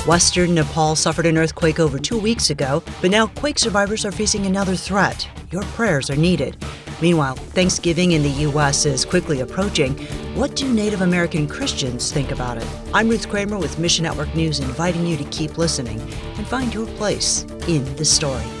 Western Nepal suffered an earthquake over 2 weeks ago, but now quake survivors are facing another threat. Your prayers are needed. Meanwhile, Thanksgiving in the U.S. is quickly approaching. What do Native American Christians think about it? I'm Ruth Kramer with Mission Network News, inviting you to keep listening and find your place in the story.